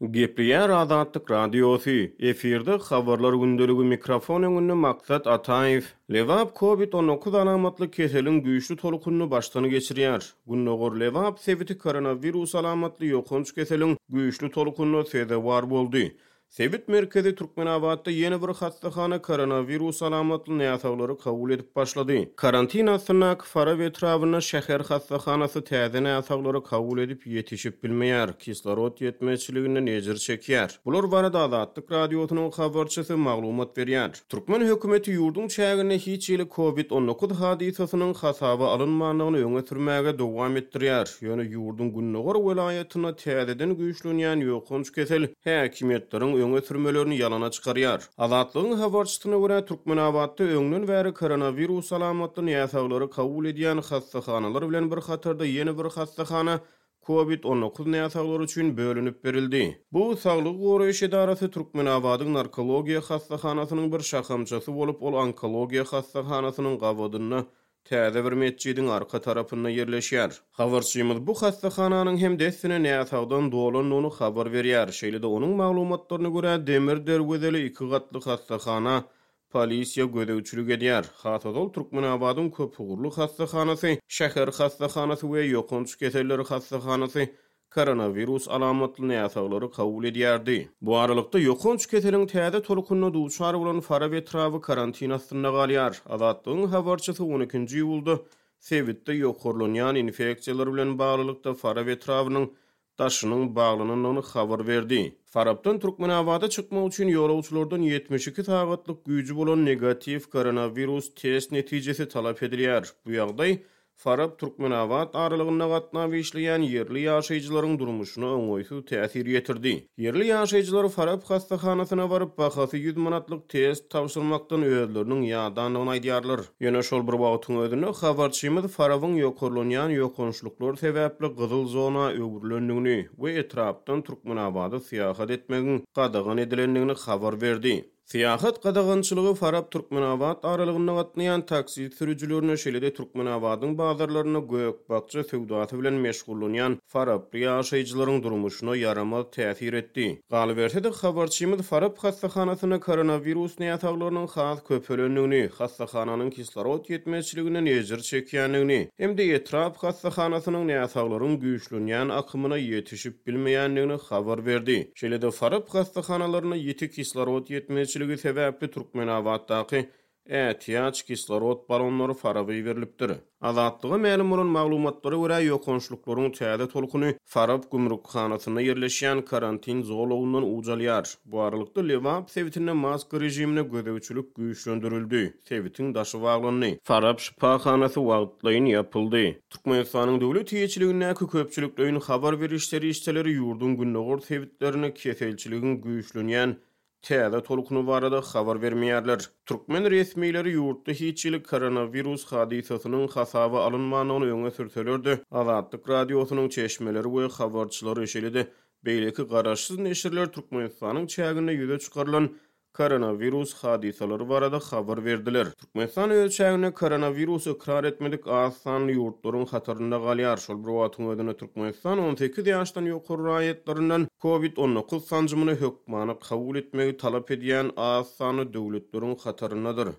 Gepriýär Azatlyk Radiosu. Efirde habarlar gündöligi mikrofon öňünde maksat Ataýew. Lewap COVID-19 alamatly keseliň güýçli tolukyny başdan geçirýär. Günnogor Lewap sebiti koronavirus alamatly ýokunç keseliň güýçli tolukyny sezewar boldy. Sebit merkezi Türkmenabadda yeni bir hastahana koronavirus alamatly näsaglary kabul edip başlady. Karantina synak fara we etrawyna şäher hastahanasy täze näsaglary kabul edip ýetişip bilmeýär. Kislorod ýetmeçiligine nejir çekýär. Bular barada Azatlyk radiosynyň habarçysy maglumat berýär. Türkmen hökümeti ýurdun çägine hiç ýyly COVID-19 hadisasynyň hasaby alynmanyny öňe sürmäge dowam etdirýär. Ýöne ýurdun Günnogor welaýatyna täzeden güýçlenýän ýokunç kesel häkimetleriň öňe sürmelerini ýalana çykarýar. Azatlygyň habarçysyna görä Türkmenabadda öňden bäri koronavirus alamatly näsaglary kabul edýän hastahanalar bilen bir hatarda ýeni bir hastahana COVID-19 näsaglary üçin bölünip berildi. Bu Saglyk Goraýyş Edarasy Türkmenabadyň narkologiýa hastahanasynyň bir şahamçysy bolup, ol onkologiýa hastahanasynyň gawadyny täze bir mescidiň arka tarapynda ýerleşýär. Habarçymyz bu hastahananyň hem dessine näsagdan dolanyny habar berýär. Şeýle de onuň maglumatlaryna görä demir derwezeli 2 gatly hastahana polisiýa gödäwçilik edýär. Hatodol Türkmenabadyň köp ugurly hastahanasy, şäher hastahanasy we ýokunç keselleri hastahanasy koronavirus alamatly näsaglary kabul edýärdi. Bu aralykda ýokunç keseliň täze tolukyny duçar bolan fara we etrawy karantinasyna galýar. Azatlygyň habarçysy 12-nji ýylda sebitde ýokurlanýan infeksiýalar bilen baglylykda fara we etrawynyň daşynyň baglanynyny habar berdi. Farapdan Türkmenabada çykmak üçin ýolawçylardan 72 sagatlyk güýji bolan negativ koronavirus test netijesi talap edilýär. Bu ýagdaý Farab Türkmenabad aralygynda gatnaşyp işleýän yerli ýaşaýjylaryň durmuşyna öňoýsuz täsir ýetirdi. Yerli ýaşaýjylar Farab hastahanasyna baryp bahasy 100 manatlyk test tapşyrmakdan özleriniň ýadanyny aýdýarlar. Ýöne şol bir wagtyň özünde habarçymyz Farabyň ýokurlanýan ýokunçluklar sebäpli gyzyl zona öwürlendigini we etrapdan Türkmenabady syýahat etmegiň gadagan edilendigini habar berdi. Siyahat qadagançylygy Farab Türkmenabad aralygynda gatnaýan taksi sürüjülerine şeýle-de Türkmenabadyň bazarlaryna göýekbakça sowdasy bilen meşgullanýan Farab ýaşaýjylaryň durmuşyna yaramaz täsir etdi. Galyberse de habarçymyz Farab hastahanasyna koronavirus näsaglarynyň has köpelendigini, hastahananyň kislorod ýetmeçiligine nejir çekýändigini, hem de etrap hastahanasynyň näsaglaryň güýçlenýän akymyna ýetişip bilmeýändigini habar berdi. Şeýle-de Farab hastahanalarına ýeti kislorod ýetmeçiligi sebäpli Türkmenabaddaky ätiýaç kislorod balonlary Faraby berilipdir. Azatlyga ma'lum bolan maglumatlary görä ýokunçlyklaryň täze tolukyny Farab gümrükhanasyna ýerleşýän karantin zolawyndan ujalýar. Bu aralykda Lewap sebitine maska rejimine gödäwçilik güýçlendirildi. Sebitiň daşy baglanyny Farab şifahanasy wagtlaýyn ýapyldy. Türkmenistanyň döwlet ýeçiligindäki köpçüliklerin habar berişleri işçileri ýurdun Günnogor sebitlerine keselçiligin güýçlenýän täze tolukyny barada habar bermeýärler. Türkmen resmiýetleri ýurtda hiç ýyly koronavirus hadisasynyň hasaby alynmanyny öňe sürselerdi. Azatlyk radiosynyň çeşmeleri we habarçylary şeýle-de beýleki garaşsyz neşirler Türkmenistanyň çägine ýüze çykarylan koronavirus hadisalary barada habar berdiler. Türkmenistan ölçägine koronavirus ikrar etmedik asan ýurtlaryň hatarynda galýar. Şol bir wagtyň özünde Türkmenistan 18 ýaşdan ýokary raýatlarinden COVID-19 sanjymyny hökmany kabul etmegi talap edýän asan döwletleriň hataryndadyr.